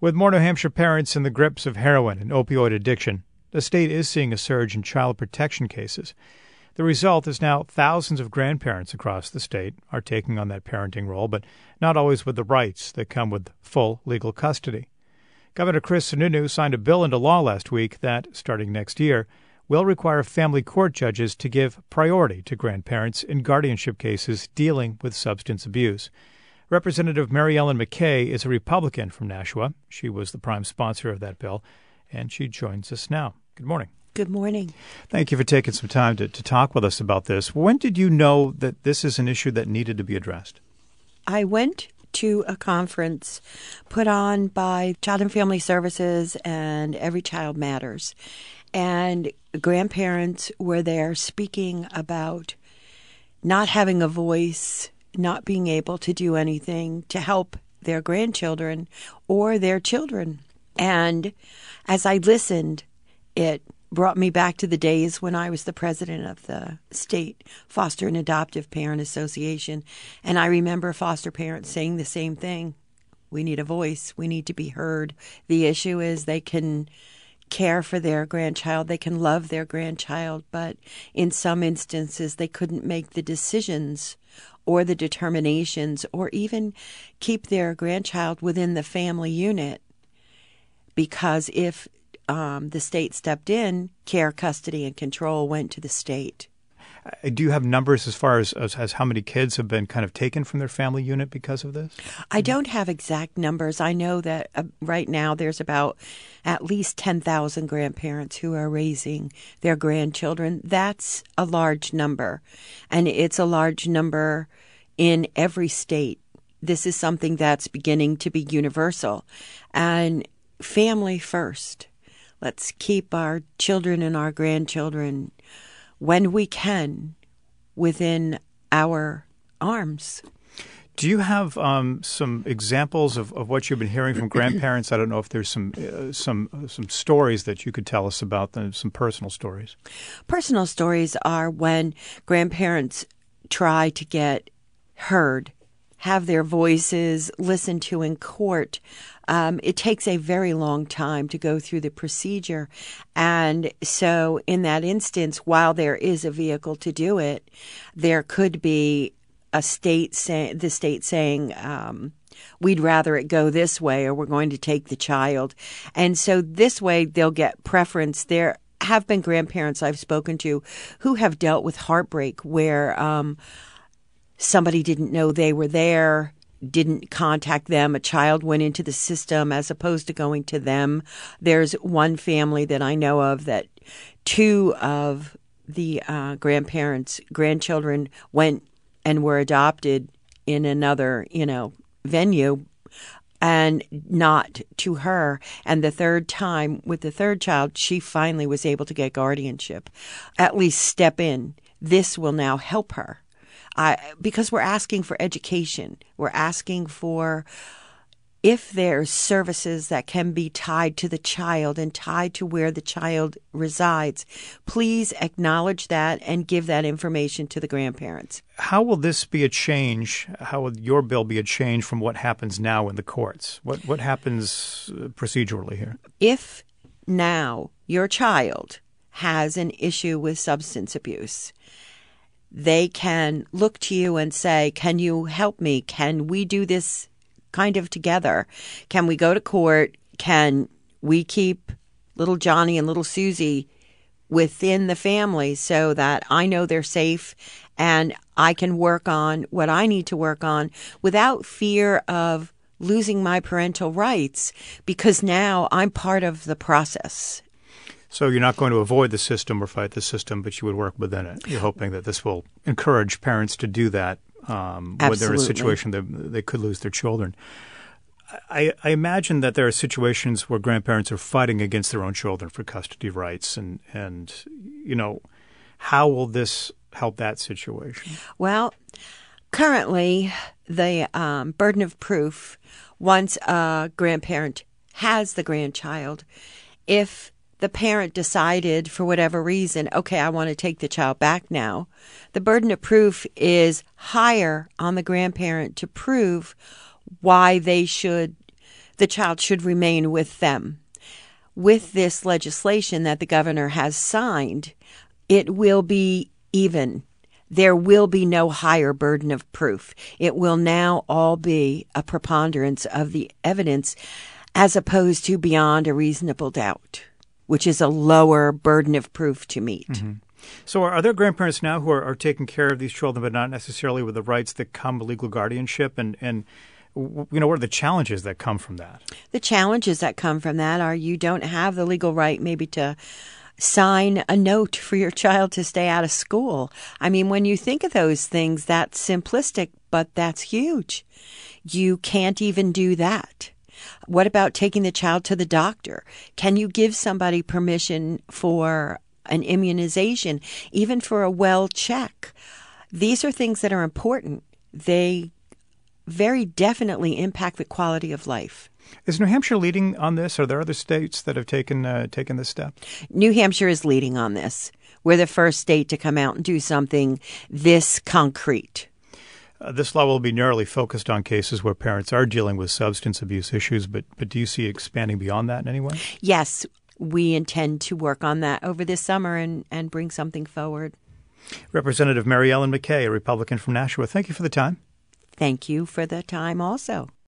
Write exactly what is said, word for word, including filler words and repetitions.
With more New Hampshire parents in the grips of heroin and opioid addiction, the state is seeing a surge in child protection cases. The result is now thousands of grandparents across the state are taking on that parenting role, but not always with the rights that come with full legal custody. Governor Chris Sununu signed a bill into law last week that, starting next year, will require family court judges to give priority to grandparents in guardianship cases dealing with substance abuse. Representative Mary Ellen McKay is a Republican from Nashua. She was the prime sponsor of that bill, and she joins us now. Good morning. Good morning. Thank you for taking some time to, to talk with us about this. When did you know that this is an issue that needed to be addressed? I went to a conference put on by Child and Family Services and Every Child Matters, and grandparents were there speaking about not having a voice, not being able to do anything to help their grandchildren or their children. And as I listened, it brought me back to the days when I was the president of the state Foster and Adoptive Parent Association. And I remember foster parents saying the same thing. We need a voice. We need to be heard. The issue is they can care for their grandchild. They can love their grandchild. But in some instances, they couldn't make the decisions or the determinations or even keep their grandchild within the family unit. Because if Um, the state stepped in, care, custody, and control went to the state. Do you have numbers as far as, as, as how many kids have been kind of taken from their family unit because of this? I don't have exact numbers. I know that uh, right now there's about at least ten thousand grandparents who are raising their grandchildren. That's a large number, and it's a large number in every state. This is something that's beginning to be universal, and family first. Let's keep our children and our grandchildren, when we can, within our arms. Do you have um, some examples of, of what you've been hearing from grandparents? I don't know if there's some uh, some uh, some stories that you could tell us about them, some personal stories. Personal stories are when grandparents try to get heard, have their voices listened to in court. Um, it takes a very long time to go through the procedure. And so in that instance, while there is a vehicle to do it, there could be a state say, the state saying, um, we'd rather it go this way, or we're going to take the child. And so this way they'll get preference. There have been grandparents I've spoken to who have dealt with heartbreak where um, somebody didn't know they were there, didn't contact them. A child went into the system as opposed to going to them. There's one family that I know of that two of the uh, grandparents' grandchildren went and were adopted in another, you know, venue and not to her. And the third time with the third child, she finally was able to get guardianship, at least step in. This will now help her. I, because we're asking for education. We're asking for if there's services that can be tied to the child and tied to where the child resides, please acknowledge that and give that information to the grandparents. How will this be a change? How will your bill be a change from what happens now in the courts? What, what happens procedurally here? If now your child has an issue with substance abuse, they can look to you and say, can you help me? Can we do this kind of together? Can we go to court? Can we keep little Johnny and little Susie within the family so that I know they're safe and I can work on what I need to work on without fear of losing my parental rights, because now I'm part of the process. So you're not going to avoid the system or fight the system, but you would work within it. You're hoping that this will encourage parents to do that um, when they're in a situation that they could lose their children. I, I imagine that there are situations where grandparents are fighting against their own children for custody rights. And, and you know, how will this help that situation? Well, currently, the um, burden of proof, once a grandparent has the grandchild, if the parent decided for whatever reason, okay, I want to take the child back now, the burden of proof is higher on the grandparent to prove why they should the child should remain with them. With this legislation that the governor has signed, it will be even. There will be no higher burden of proof. It will now all be a preponderance of the evidence as opposed to beyond a reasonable doubt, which is a lower burden of proof to meet. Mm-hmm. So are, are there grandparents now who are, are taking care of these children but not necessarily with the rights that come with legal guardianship? And, and you know, what are the challenges that come from that? The challenges that come from that are you don't have the legal right maybe to sign a note for your child to stay out of school. I mean, when you think of those things, that's simplistic, but that's huge. You can't even do that. What about taking the child to the doctor? Can you give somebody permission for an immunization, even for a well check? These are things that are important. They very definitely impact the quality of life. Is New Hampshire leading on this? Are there other states that have taken uh, taken this step? New Hampshire is leading on this. We're the first state to come out and do something this concrete. Uh, this law will be narrowly focused on cases where parents are dealing with substance abuse issues, but but do you see it expanding beyond that in any way? Yes, we intend to work on that over this summer and, and bring something forward. Representative Mary Ellen McKay, a Republican from Nashua, thank you for the time. Thank you for the time also.